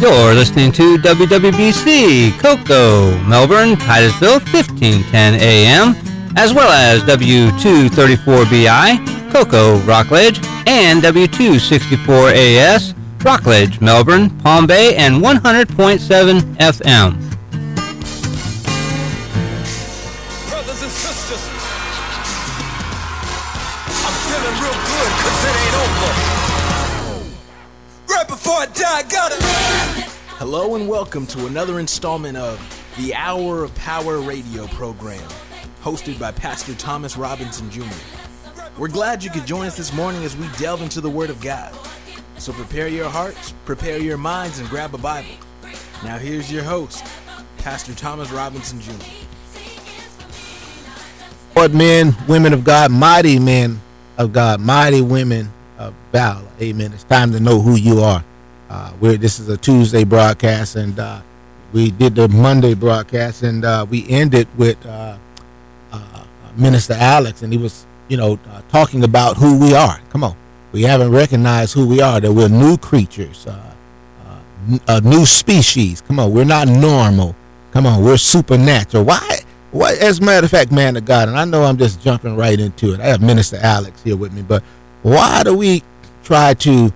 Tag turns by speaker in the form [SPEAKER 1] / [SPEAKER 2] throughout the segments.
[SPEAKER 1] You're listening to WWBC, Cocoa, Melbourne, Titusville, 1510 AM, as well as W234BI, Cocoa, Rockledge, and W264AS, Rockledge, Melbourne, Palm Bay, and 100.7 FM.
[SPEAKER 2] Brothers and sisters, I'm feeling real good because it ain't over. Right before I die, I gotta...
[SPEAKER 3] Hello and welcome to another installment of the Hour of Power radio program, hosted by Pastor Thomas Robinson Jr. We're glad you could join us this morning as we delve into the Word of God. So prepare your hearts, prepare your minds, and grab a Bible. Now here's your host, Pastor Thomas Robinson Jr.
[SPEAKER 4] Lord, men, women of God, mighty men of God, mighty women of valor. Amen. It's time to know who you are. This is a Tuesday broadcast, and we did the Monday broadcast, and we ended with Minister Alex, and he was, talking about who we are. Come on. We haven't recognized who we are, that we're new creatures, a new species. Come on, we're not normal. Come on, we're supernatural. Why? As a matter of fact, man of God, and I know I'm just jumping right into it. I have Minister Alex here with me, but why do we try to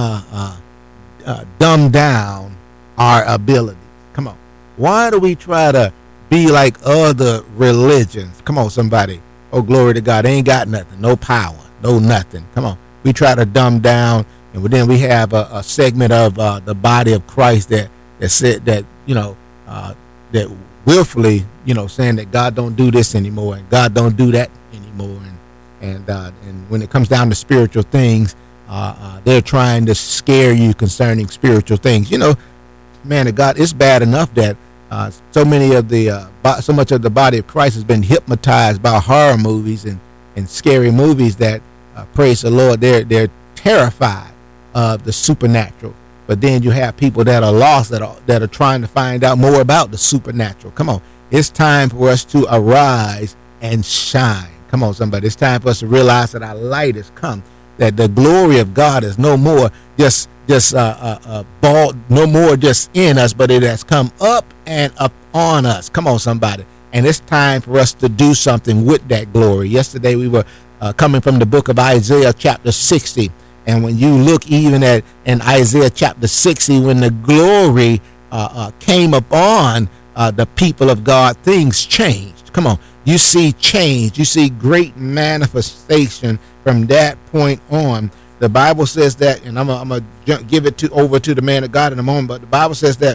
[SPEAKER 4] dumb down our abilities? Come on. Why do we try to be like other religions? Come on, somebody. Oh, glory to God. They ain't got nothing, no power, no nothing. Come on. We try to dumb down, and then we have a segment of the body of Christ that said that, that willfully, saying that God don't do this anymore and God don't do that anymore. And when it comes down to spiritual things, they're trying to scare you concerning spiritual things. Man of God, it's bad enough that so much of the body of Christ has been hypnotized by horror movies and scary movies that, praise the Lord, they're terrified of the supernatural. But then you have people that are lost that are trying to find out more about the supernatural. Come on, it's time for us to arise and shine. Come on, somebody, it's time for us to realize that our light has come. That the glory of God is no more just no more just in us, but it has come up and up on us. Come on, somebody, and it's time for us to do something with that glory. Yesterday we were coming from the book of Isaiah chapter 60, and when you look even at in Isaiah chapter 60, when the glory came upon the people of God, things changed. Come on, you see change, you see great manifestation from that point on. The Bible says that, and I'm gonna give it over to the man of God in a moment, but the Bible says that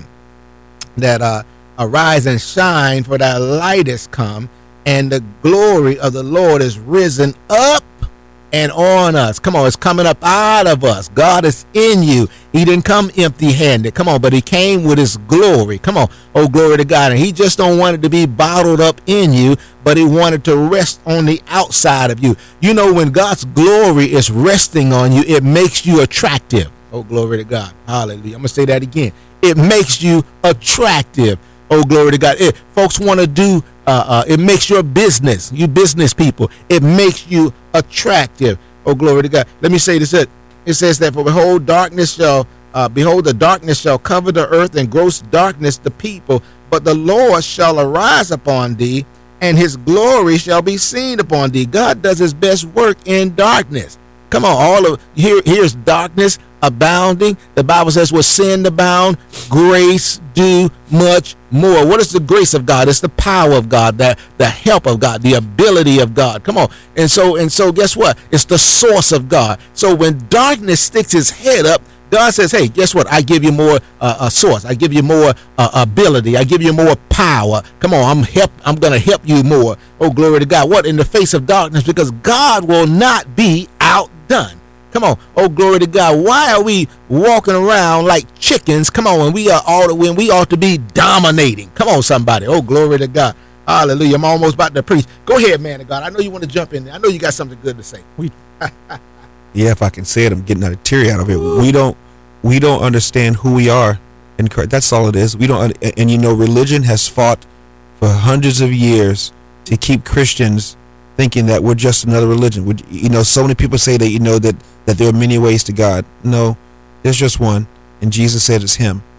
[SPEAKER 4] arise and shine, for thy light is come, and the glory of the Lord is risen up and on us. Come on, it's coming up out of us. God is in you. He didn't come empty-handed. Come on, but he came with his glory. Come on, oh, glory to God. And he just don't want it to be bottled up in you, but he wanted to rest on the outside of you. When God's glory is resting on you, it makes you attractive. Oh, glory to God. Hallelujah. I'm going to say that again. It makes you attractive. Oh, glory to God. Folks want to do, it makes your business, you business people, it makes you attractive. Oh, glory to God. Let me say this. It says that, for behold, the darkness shall cover the earth, and gross darkness the people. But the Lord shall arise upon thee, and his glory shall be seen upon thee. God does his best work in darkness. Come on, here's darkness abounding. The Bible says, with sin abound, grace do much more. What is the grace of God? It's the power of God, the help of God, the ability of God. Come on. And so guess what? It's the source of God. So when darkness sticks his head up, God says, hey, guess what? I give you more a source. I give you more ability. I give you more power. Come on, I'm going to help you more. Oh, glory to God. What? In the face of darkness, because God will not be outdone. Come on. Oh, glory to God. Why are we walking around like chickens? Come on. When we ought to be dominating. Come on, somebody. Oh, glory to God. Hallelujah. I'm almost about to preach. Go ahead, man of God. I know you want to jump in there. I know you got something good to say.
[SPEAKER 5] Yeah, if I can say it, I'm getting a teary out of it. We don't understand who we are in Christ. That's all it is. We don't, and religion has fought for hundreds of years to keep Christians thinking that we're just another religion. So many people say that, that there are many ways to God. No, there's just one, and Jesus said it's him.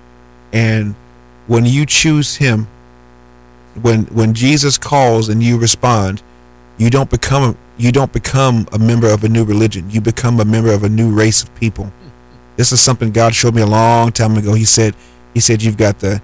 [SPEAKER 5] And when you choose him, when Jesus calls and you respond, you don't become a member of a new religion. You become a member of a new race of people. This is something God showed me a long time ago. He said you've got the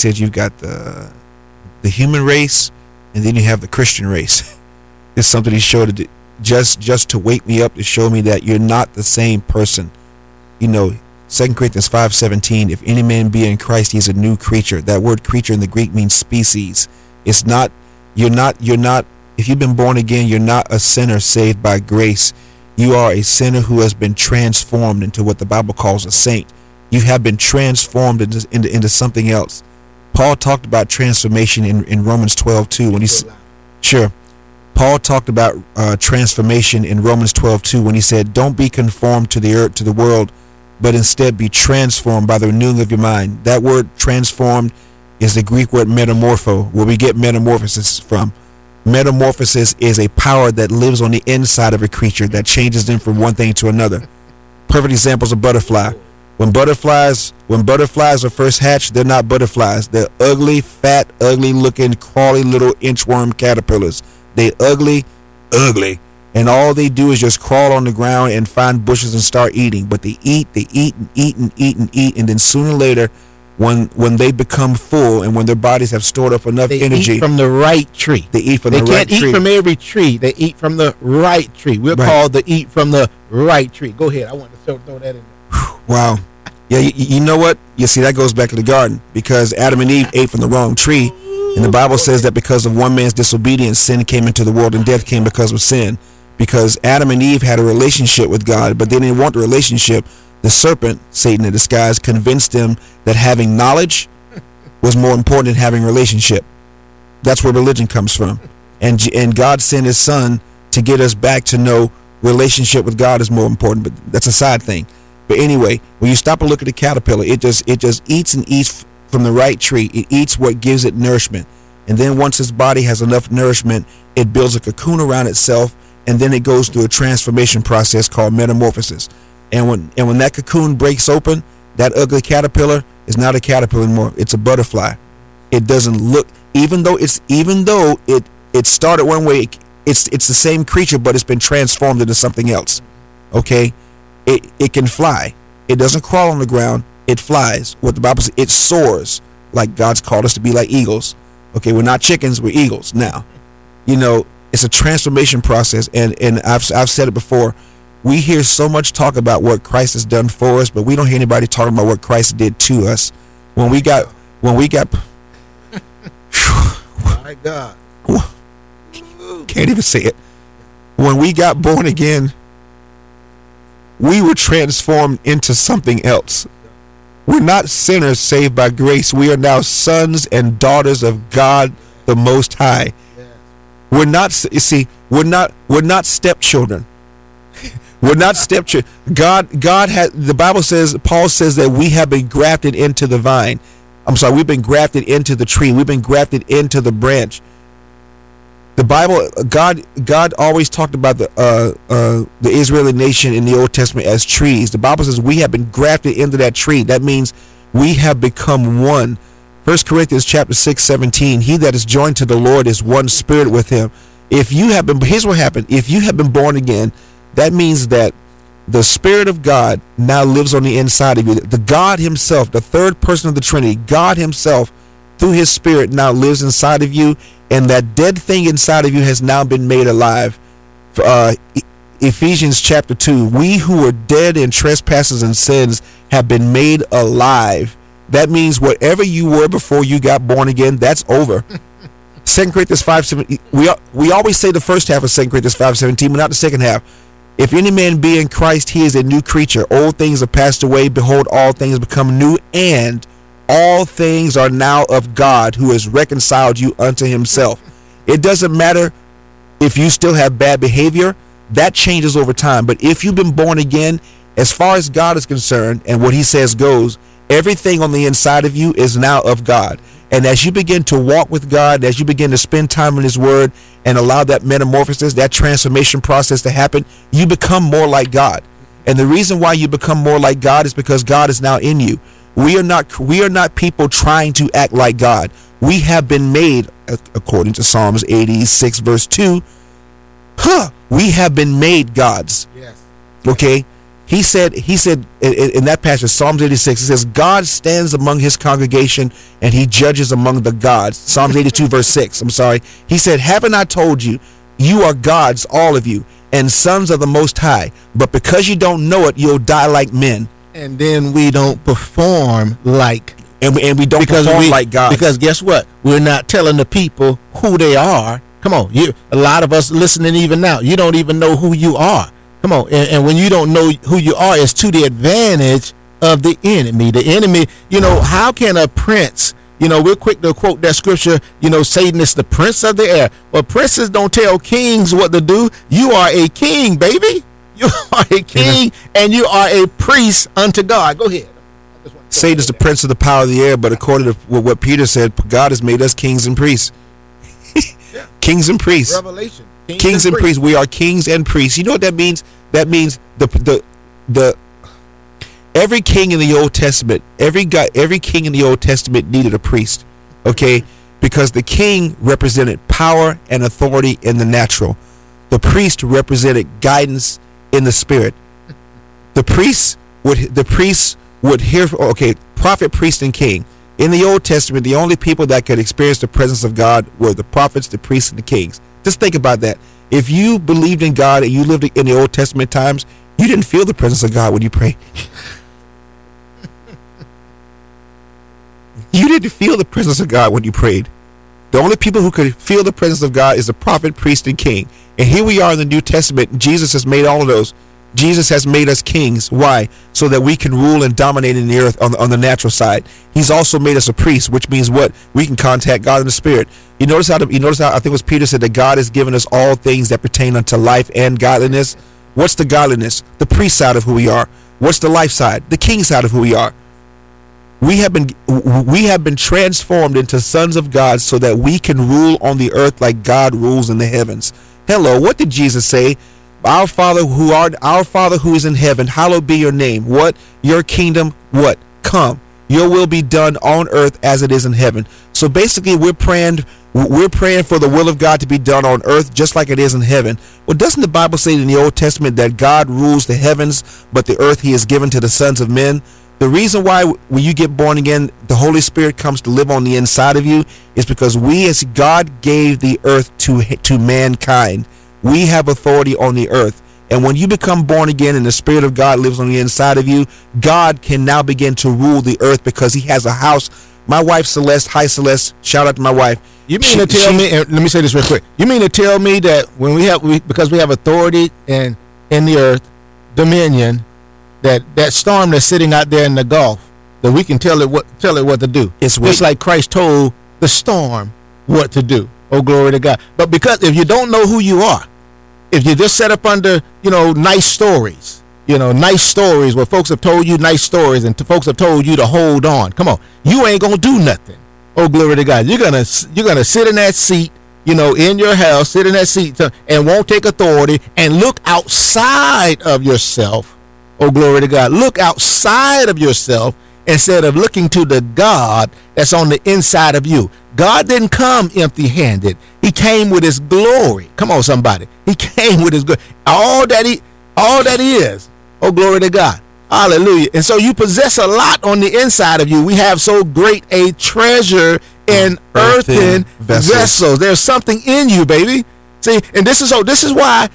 [SPEAKER 5] human race, and then you have the Christian race. It's something he showed just to wake me up, to show me that you're not the same person. 2 Corinthians 5:17, if any man be in Christ, he is a new creature. That word creature in the Greek means species. It's not, you're not, if you've been born again, you're not a sinner saved by grace. You are a sinner who has been transformed into what the Bible calls a saint. You have been transformed into something else. Paul talked about transformation in Romans 12:2 when he Paul talked about transformation in Romans 12:2 when he said, "Don't be conformed to the world, but instead be transformed by the renewing of your mind." That word transformed is the Greek word metamorpho, where we get metamorphosis from. Metamorphosis is a power that lives on the inside of a creature that changes them from one thing to another. Perfect examples of butterfly. When butterflies are first hatched, they're not butterflies. They're ugly, fat, ugly-looking, crawly little inchworm caterpillars. They ugly, and all they do is just crawl on the ground and find bushes and start eating. But they eat and eat, and then sooner or later, when they become full and when their bodies have stored up enough energy,
[SPEAKER 4] eat from the right tree.
[SPEAKER 5] They eat from the right tree.
[SPEAKER 4] They can't eat from every tree. They eat from the right tree. We're called to eat from the right tree. Go ahead. I want to throw that in there.
[SPEAKER 5] Wow. Yeah, you know what? You see, that goes back to the garden, because Adam and Eve ate from the wrong tree. And the Bible says that because of one man's disobedience, sin came into the world, and death came because of sin. Because Adam and Eve had a relationship with God, but they didn't want the relationship. The serpent, Satan in disguise, convinced them that having knowledge was more important than having relationship. That's where religion comes from. And God sent his son to get us back to know relationship with God is more important, but that's a side thing. But anyway, when you stop and look at the caterpillar, it just eats and eats from the right tree. It eats what gives it nourishment. And then once its body has enough nourishment, it builds a cocoon around itself, and then it goes through a transformation process called metamorphosis. And when that cocoon breaks open, that ugly caterpillar is not a caterpillar anymore. It's a butterfly. It doesn't look, even though it started one way, it's the same creature, but it's been transformed into something else. Okay? It can fly. It doesn't crawl on the ground. It flies. What the Bible says, it soars, like God's called us to be like eagles. Okay, we're not chickens, we're eagles now. It's a transformation process, and I've said it before. We hear so much talk about what Christ has done for us, but we don't hear anybody talking about what Christ did to us. When we got
[SPEAKER 4] my God,
[SPEAKER 5] can't even say it. When we got born again, we were transformed into something else. We're not sinners saved by grace. We are now sons and daughters of God the Most High. We're not stepchildren. We're not stepchildren. God had, the Bible says, Paul says that we have been grafted into the vine. We've been grafted into the tree. We've been grafted into the branch. The Bible, God always talked about the Israeli nation in the Old Testament as trees. The Bible says we have been grafted into that tree. That means we have become one. 1 Corinthians chapter 6:17, he that is joined to the Lord is one spirit with him. Here's what happened. If you have been born again, that means that the Spirit of God now lives on the inside of you. The God himself, the third person of the Trinity, God himself, through his Spirit now lives inside of you, and that dead thing inside of you has now been made alive. Ephesians chapter 2, we who were dead in trespasses and sins have been made alive. That means whatever you were before you got born again, that's over. 2 Corinthians 5:17. We always say the first half of 2 Corinthians 5:17, but not the second half. If any man be in Christ, he is a new creature. Old things are passed away. Behold, all things become new, and all things are now of God, who has reconciled you unto himself. It doesn't matter if you still have bad behavior. That changes over time. But if you've been born again, as far as God is concerned and what he says goes, everything on the inside of you is now of God. And as you begin to walk with God, as you begin to spend time in his word and allow that metamorphosis, that transformation process to happen, you become more like God. And the reason why you become more like God is because God is now in you. We are not people trying to act like God. We have been made, according to Psalms 86 verse 2. We have been made gods.
[SPEAKER 4] Yes.
[SPEAKER 5] Okay. He said in that passage, Psalms 86, it says, God stands among his congregation and he judges among the gods. Psalms 82 verse 6. I'm sorry. He said, haven't I told you, you are gods, all of you, and sons of the Most High, but because you don't know it, you'll die like men.
[SPEAKER 4] And then we don't perform like,
[SPEAKER 5] and we don't perform like God.
[SPEAKER 4] Because guess what? We're not telling the people who they are. Come on, a lot of us listening even now, you don't even know who you are. Come on, and when you don't know who you are, it's to the advantage of the enemy. The enemy, how can a prince, we're quick to quote that scripture, Satan is the prince of the air. Well, princes don't tell kings what to do. You are a king, baby. You are a king, and you are a priest unto God. Go ahead.
[SPEAKER 5] Satan is the prince of the power of the air, but according to what Peter said, God has made us kings and priests. Kings and priests.
[SPEAKER 4] Revelation.
[SPEAKER 5] Kings and priests. We are kings and priests. You know what that means? That means the every king in the Old Testament, every king in the Old Testament needed a priest. Okay? Because the king represented power and authority in the natural. The priest represented guidance in the spirit. The priests would hear, prophet, priest, and king. In the Old Testament, the only people that could experience the presence of God were the prophets, the priests, and the kings. Just think about that. If you believed in God and you lived in the Old Testament times, you didn't feel the presence of God when you prayed. You didn't feel the presence of God when you prayed. The only people who could feel the presence of God is the prophet, priest, and king. And here we are in the New Testament. Jesus has made all of those. Jesus has made us kings. Why? So that we can rule and dominate in the earth on the natural side. He's also made us a priest, which means what? We can contact God in the spirit. You notice how I think it was Peter said that God has given us all things that pertain unto life and godliness. What's the godliness? The priest side of who we are. What's the life side? The king side of who we are. We have been transformed into sons of God so that we can rule on the earth like God rules in the heavens. Hello, what did Jesus say? Our Father who is in heaven, hallowed be your name. What? Your kingdom, what? Come. Your will be done on earth as it is in heaven. So basically we're praying for the will of God to be done on earth just like it is in heaven. Well, doesn't the Bible say in the Old Testament that God rules the heavens, but the earth he has given to the sons of men? The reason why when you get born again, the Holy Spirit comes to live on the inside of you is because as God gave the earth to mankind, we have authority on the earth. And when you become born again and the Spirit of God lives on the inside of you, God can now begin to rule the earth because he has a house. My wife, Celeste, hi Celeste, shout out to my wife.
[SPEAKER 4] You mean to tell me, and let me say this real quick. You mean to tell me that when because we have authority in the earth, dominion, that storm that's sitting out there in the Gulf, that we can tell it what to do. It's like Christ told the storm what to do. Oh, glory to God. But because if you don't know who you are, if you just set up under, nice stories where folks have told you nice stories and folks have told you to hold on. Come on, you ain't gonna do nothing. Oh, glory to God. You're gonna sit in that seat, in your house, sit in that seat and won't take authority and look outside of yourself. Oh, glory to God. Look outside of yourself instead of looking to the God that's on the inside of you. God didn't come empty-handed. He came with his glory. Come on, somebody. He came with his glory. All that he is. Oh, glory to God. Hallelujah. And so you possess a lot on the inside of you. We have so great a treasure in earthen vessels. There's something in you, baby. See, and this is why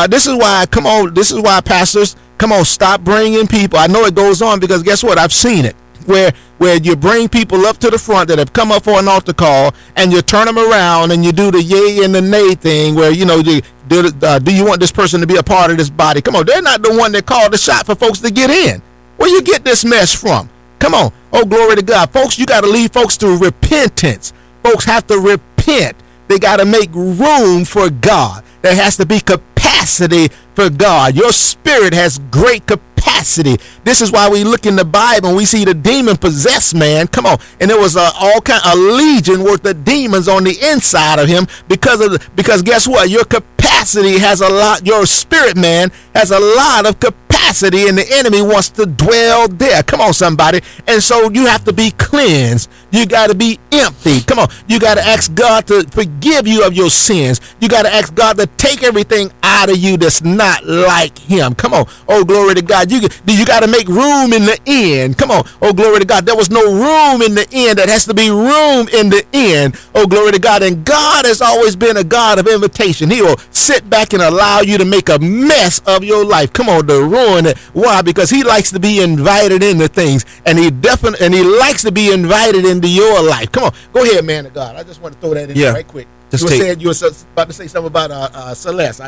[SPEAKER 4] pastors, come on, stop bringing people. I know it goes on because guess what? I've seen it. Where you bring people up to the front that have come up for an altar call and you turn them around and you do the yay and the nay thing where, do you want this person to be a part of this body? Come on, they're not the one that called the shot for folks to get in. Where you get this mess from? Come on. Oh, glory to God. Folks, you got to lead folks to repentance. Folks have to repent. They got to make room for God. There has to be capacity for God. Your spirit has great capacity. This is why we look in the Bible and we see the demon-possessed man. Come on. And there was a legion worth of demons on the inside of him because guess what? Your capacity has a lot. Your spirit man has a lot of capacity capacity, and the enemy wants to dwell there. Come on, somebody. And so you have to be cleansed. You got to be empty. Come on. You got to ask God to forgive you of your sins. You got to ask God to take everything out of you that's not like him. Come on. Oh, glory to God. You got to make room in the end. Come on. Oh, glory to God. There was no room in the end. There has to be room in the end. Oh, glory to God. And God has always been a God of invitation. He will sit back and allow you to make a mess of your life. Come on, to ruin it. Why? Because he likes to be invited into things, and he likes to be invited into your life. Come on, go ahead, man of God. I just want to throw that in there right quick. You were about to say something about Celeste.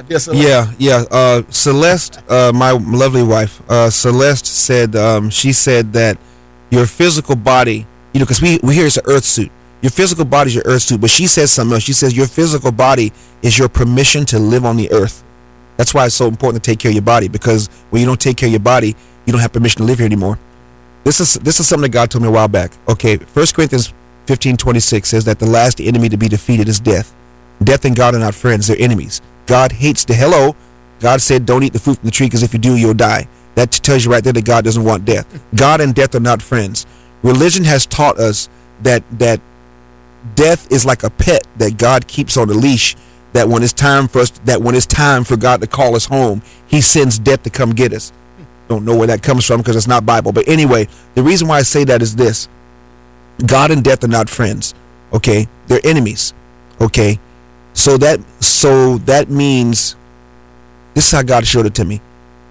[SPEAKER 5] Celeste, my lovely wife, Celeste said, she said that your physical body, because we hear it's an earth suit. Your physical body is your earth suit, but she says something else. She says your physical body is your permission to live on the earth. That's why it's so important to take care of your body, because when you don't take care of your body, you don't have permission to live here anymore. This is something that God told me a while back. Okay, 1 Corinthians 15:26 says that the last enemy to be defeated is death. Death and God are not friends, they're enemies. God hates God said don't eat the fruit from the tree, because if you do, you'll die. That tells you right there that God doesn't want death. God and death are not friends. Religion has taught us that death is like a pet that God keeps on a leash, that when it's time for God to call us home, he sends death to come get us. Don't know where that comes from, because it's not Bible. But anyway, the reason why I say that is this: God and death are not friends. Okay, they're enemies. Okay, so that means, this is how God showed it to me.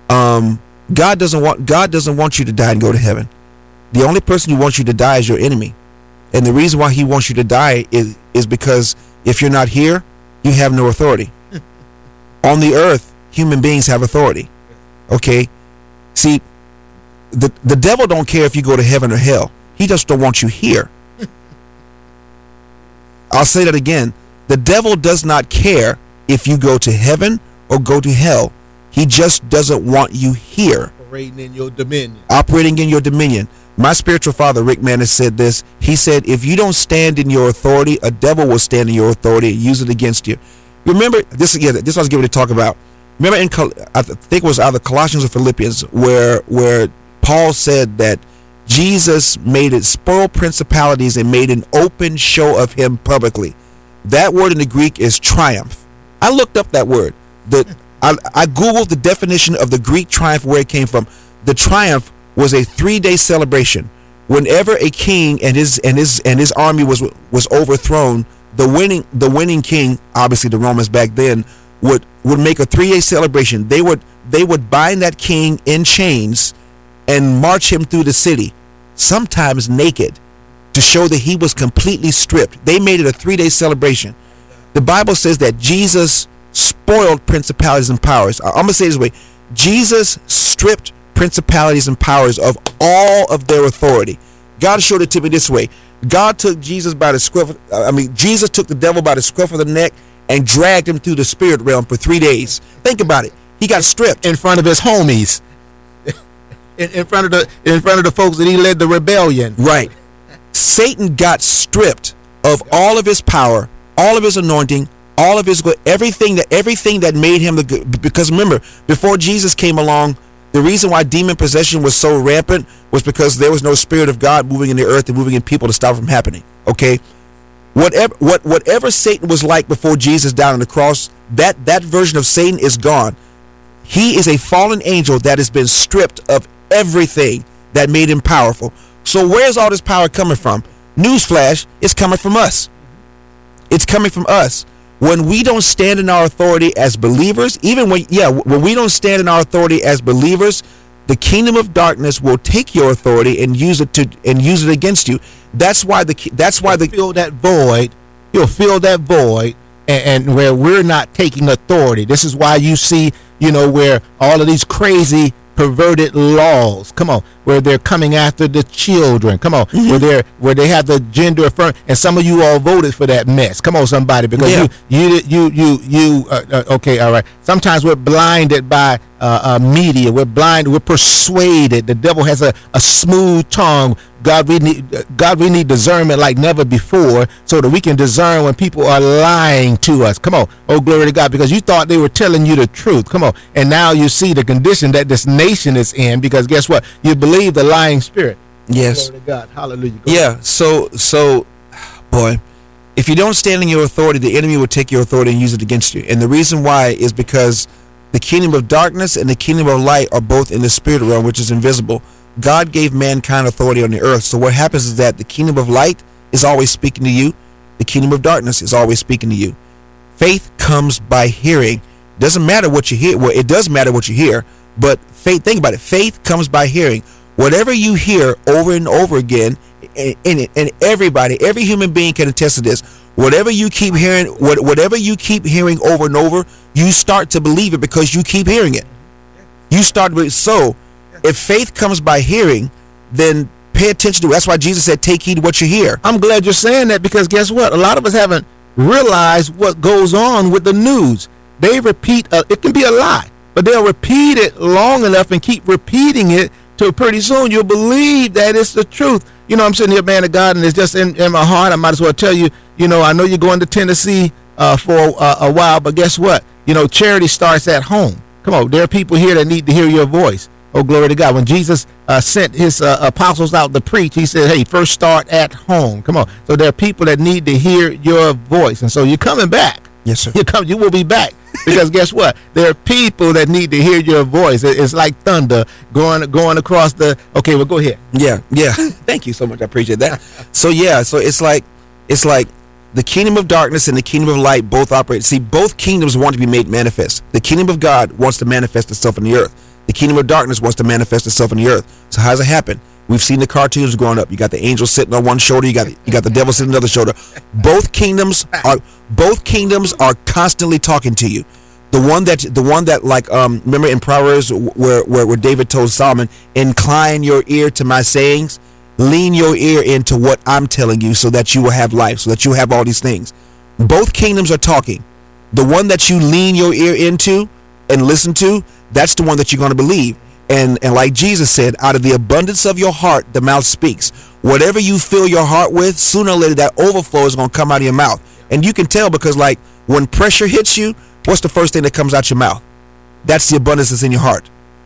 [SPEAKER 5] God doesn't want you to die and go to heaven. The only person who wants you to die is your enemy. And the reason why he wants you to die is because if you're not here, you have no authority. On the earth, human beings have authority. Okay? See, the devil don't care if you go to heaven or hell. He just don't want you here. I'll say that again. The devil does not care if you go to heaven or go to hell. He just doesn't want you here.
[SPEAKER 4] Operating in your dominion.
[SPEAKER 5] My spiritual father, Rick Mann, has said this. He said, if you don't stand in your authority, a devil will stand in your authority and use it against you. Remember, this I was getting to talk about. Remember, I think it was either Colossians or Philippians, where Paul said that Jesus made it spoil principalities and made an open show of him publicly. That word in the Greek is triumph. I looked up that word. I Googled the definition of the Greek triumph, where it came from. The triumph was a 3-day celebration. Whenever a king and his army was overthrown, the winning king, obviously the Romans back then, would make a 3-day celebration. They would bind that king in chains and march him through the city, sometimes naked, to show that he was completely stripped. They made it a 3-day celebration. The Bible says that Jesus spoiled principalities and powers. I'm going to say it this way: Jesus stripped principalities and powers of all of their authority. God showed it to me this way. God took Jesus by the scruff. Jesus took the devil by the scruff of the neck and dragged him through the spirit realm for 3 days. Think about it. He got stripped
[SPEAKER 4] in front of his homies, in front of the folks that he led the rebellion.
[SPEAKER 5] Right. Satan got stripped of all of his power, all of his anointing, all of his everything that made him the good. Because remember, before Jesus came along, the reason why demon possession was so rampant was because there was no spirit of God moving in the earth and moving in people to stop it from happening. Okay, whatever Satan was like before Jesus died on the cross, that version of Satan is gone. He is a fallen angel that has been stripped of everything that made him powerful. So where's all this power coming from? Newsflash, it's coming from us. It's coming from us. When we don't stand in our authority as believers, when we don't stand in our authority as believers, the kingdom of darkness will take your authority and use it against you. That's why
[SPEAKER 4] fill that void. You'll fill that void, and where we're not taking authority. This is why you see, where all of these crazy perverted laws, come on, where they're coming after the children, come on, where they have the gender affirm, and some of you all voted for that mess. Come on, somebody, because okay, all right. Sometimes we're blinded by media. We're persuaded. The devil has a smooth tongue, God, we need discernment like never before, so that we can discern when people are lying to us. Come on, oh glory to God, because you thought they were telling you the truth. Come on, and now you see the condition that this nation is in, because guess what? You believe the lying spirit.
[SPEAKER 5] Yes.
[SPEAKER 4] Glory to God. Hallelujah.
[SPEAKER 5] Yeah. So, boy, if you don't stand in your authority, the enemy will take your authority and use it against you. And the reason why is because the kingdom of darkness and the kingdom of light are both in the spirit realm, which is invisible. God gave mankind authority on the earth. So what happens is that the kingdom of light is always speaking to you. The kingdom of darkness is always speaking to you. Faith comes by hearing. Doesn't matter what you hear. Well, it does matter what you hear, but faith, think about it. Faith comes by hearing. Whatever you hear over and over again, and everybody, every human being can attest to this. Whatever you keep hearing, whatever you keep hearing over and over, you start to believe it because you keep hearing it. You start to. So, if faith comes by hearing, then pay attention to it. That's why Jesus said, "Take heed to what you hear."
[SPEAKER 4] I'm glad you're saying that, because guess what? A lot of us haven't realized what goes on with the news. They repeat. It can be a lie, but they'll repeat it long enough and keep repeating it till pretty soon you'll believe that it's the truth. You know, I'm sitting here, man of God, and it's just in my heart. I might as well tell you, you know, I know you're going to Tennessee for a while, but guess what? You know, charity starts at home. Come on, there are people here that need to hear your voice. Oh, glory to God. When Jesus sent his apostles out to preach, he said, hey, first start at home. Come on. So there are people that need to hear your voice. And so you're coming back.
[SPEAKER 5] Yes, sir.
[SPEAKER 4] You will be back. Because guess what? There are people that need to hear your voice. It's like thunder going across the. Okay, well, go ahead.
[SPEAKER 5] Yeah. Thank you so much. I appreciate that. So it's like the kingdom of darkness and the kingdom of light both operate. See, both kingdoms want to be made manifest. The kingdom of God wants to manifest itself in the earth. The kingdom of darkness wants to manifest itself in the earth. So how does it happen? We've seen the cartoons growing up. You got the angel sitting on one shoulder. You got the devil sitting on the other shoulder. Both kingdoms are constantly talking to you. The one that like remember in Proverbs where David told Solomon, incline your ear to my sayings, lean your ear into what I'm telling you, so that you will have life, so that you have all these things. Both kingdoms are talking. The one that you lean your ear into and listen to, that's the one that you're going to believe. And like Jesus said, out of the abundance of your heart, the mouth speaks. Whatever you fill your heart with, sooner or later that overflow is going to come out of your mouth. And you can tell, because like when pressure hits you, what's the first thing that comes out your mouth? That's the abundance that's in your heart.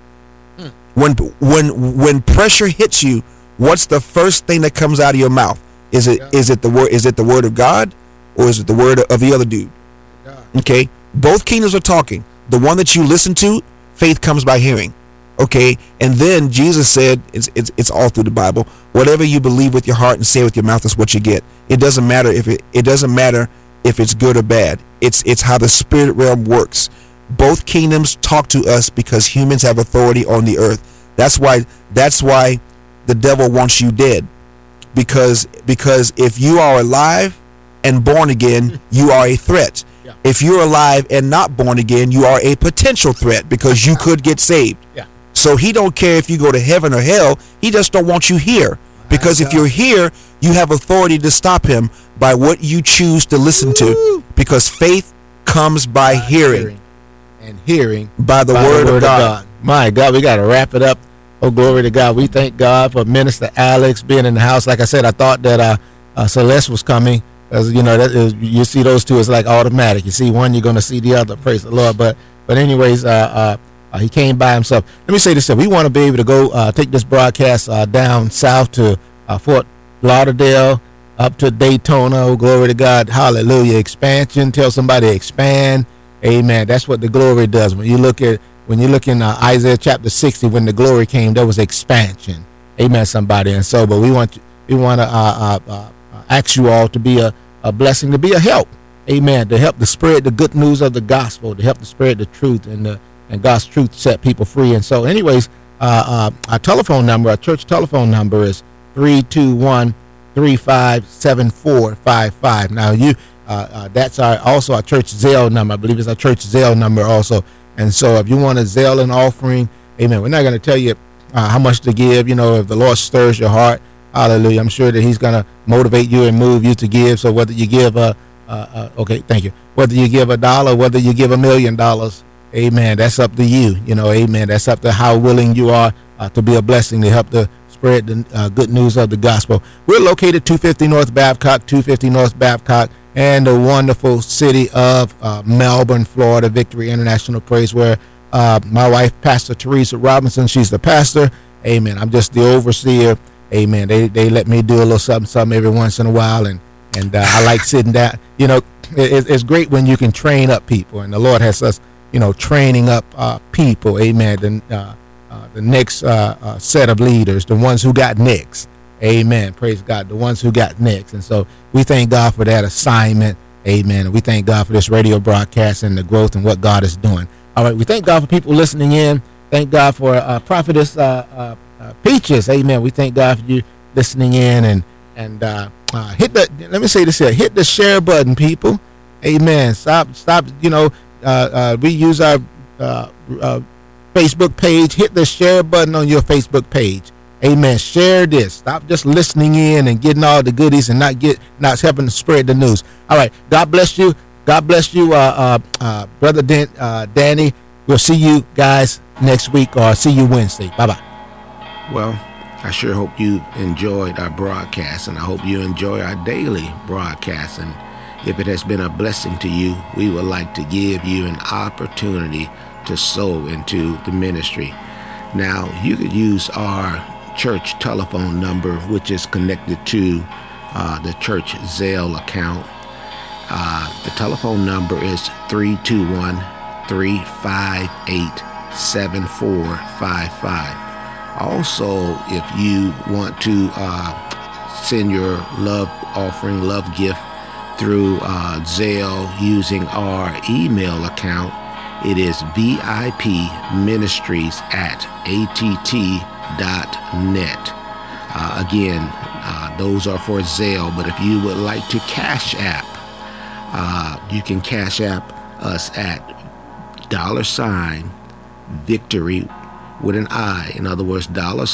[SPEAKER 5] When pressure hits you, what's the first thing that comes out of your mouth? Is it the word of God, or is it the word of the other dude? Okay, both kingdoms are talking. The one that you listen to, faith comes by hearing. Okay, and then Jesus said, it's all through the Bible, whatever you believe with your heart and say with your mouth is what you get. It doesn't matter if it's good or bad. It's how the spirit realm works. Both kingdoms talk to us because humans have authority on the earth. That's why the devil wants you dead, because if you are alive and born again, you are a threat. Yeah. If you're alive and not born again, you are a potential threat, because you could get saved. Yeah. So he don't care if you go to heaven or hell. He just don't want you here, because if you're here, you have authority to stop him by what you choose to listen to, because faith comes by hearing,
[SPEAKER 4] and hearing
[SPEAKER 5] by the word of God.
[SPEAKER 4] My God, we got to wrap it up. Oh, glory to God. We thank God for Minister Alex being in the house. Like I said, I thought that Celeste was coming, because you know you see those two, it's like automatic. You see one, you're going to see the other. Praise the Lord. But anyways, he came by himself. Let me say this: we want to be able to go take this broadcast down south to Fort Lauderdale, up to Daytona. Oh, glory to God. Hallelujah. Expansion. Tell somebody expand. Amen. That's what the glory does. When you look in Isaiah chapter 60, when the glory came, there was expansion. Amen, somebody. And so, but we want to ask you all to be a blessing, to be a help. Amen. To help to spread the good news of the gospel, to help to spread the truth, and God's truth set people free. And so, anyways, our telephone number, our church telephone number is 321-357455. Now, that's also our church Zelle number. I believe it's our church Zelle number also. And so if you want a Zelle and offering, amen, we're not going to tell you how much to give. You know, if the Lord stirs your heart, hallelujah, I'm sure that he's going to motivate you and move you to give. So whether you give okay, thank you. Whether you give $1, whether you give $1 million, amen, that's up to you. You know, amen, that's up to how willing you are to be a blessing, to help to spread the good news of the gospel. We're located 250 North Babcock, 250 North Babcock, and the wonderful city of Melbourne, Florida, Victory International Praise, where my wife, Pastor Teresa Robinson, she's the pastor. Amen. I'm just the overseer. Amen. They let me do a little something every once in a while, and I like sitting down. You know, it's great when you can train up people, and the Lord has us, you know, training up people. Amen. The next set of leaders, the ones who got next. Amen. Praise God. The ones who got next. And so we thank God for that assignment. Amen. And we thank God for this radio broadcast and the growth and what God is doing. All right. We thank God for people listening in. Thank God for Prophetess Peaches. Amen. We thank God for you listening in and hit the, let me say this here, hit the share button, people. Amen. Stop, you know, we use our Facebook page. Hit the share button on your Facebook page. Amen. Share this. Stop just listening in and getting all the goodies and not helping to spread the news. All right. God bless you. God bless you, Brother Danny. We'll see you guys next week, or see you Wednesday. Bye-bye.
[SPEAKER 6] Well, I sure hope you enjoyed our broadcast, and I hope you enjoy our daily broadcast. And if it has been a blessing to you, we would like to give you an opportunity to sow into the ministry. Now, you could use our church telephone number, which is connected to the church Zelle account. The telephone number is 321-358-7455. Also, if you want to send your love offering, love gift through Zelle using our email account, it is vipministries@att.net. Again, those are for Zelle, but if you would like to Cash App, you can Cash App us at $Victory with an I. In other words,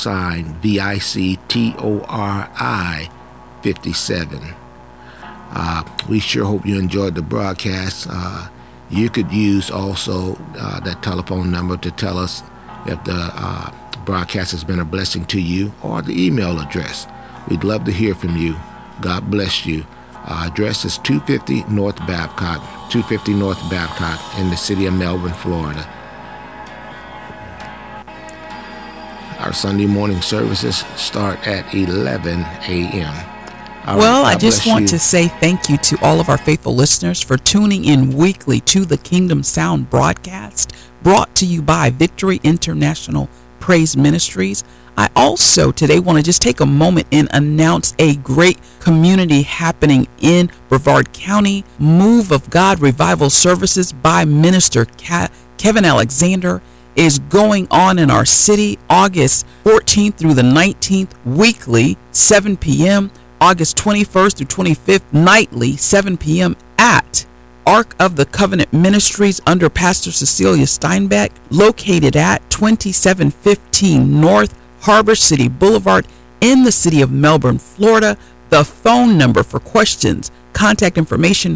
[SPEAKER 6] $VICTORI 57. We sure hope you enjoyed the broadcast. You could use also that telephone number to tell us if the broadcast has been a blessing to you, or the email address. We'd love to hear from you. God bless you. Address is 250 North Babcock, 250 North Babcock in the city of Melbourne, Florida. Our Sunday morning services start at 11 a.m.
[SPEAKER 7] Well, I just want to say thank you to all of our faithful listeners for tuning in weekly to the Kingdom Sound broadcast, brought to you by Victory International Praise Ministries. I also today want to just take a moment and announce a great community happening in Brevard County. Move of God Revival Services by Minister Kevin Alexander is going on in our city August 14th through the 19th, weekly, 7 p.m., August 21st through 25th, nightly, 7 p.m. at Ark of the Covenant Ministries under Pastor Cecilia Steinbeck, located at 2715 North Harbor City Boulevard in the city of Melbourne, Florida. The phone number for questions, contact information,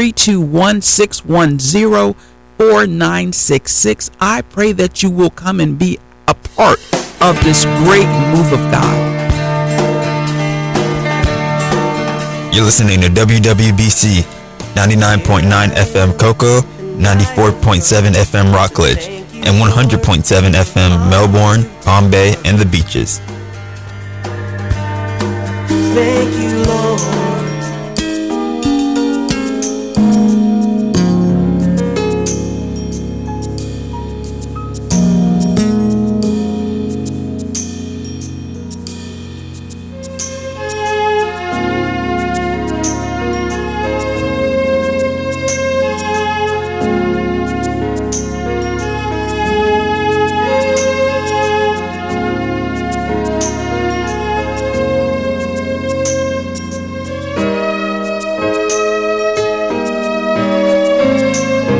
[SPEAKER 7] 321-610-4966. I pray that you will come and be a part of this great move of God.
[SPEAKER 8] You're listening to WWBC 99.9 FM Cocoa, 94.7 FM Rockledge, and 100.7 FM Melbourne, Palm Bay, and the Beaches.
[SPEAKER 9] Thank you, Lord.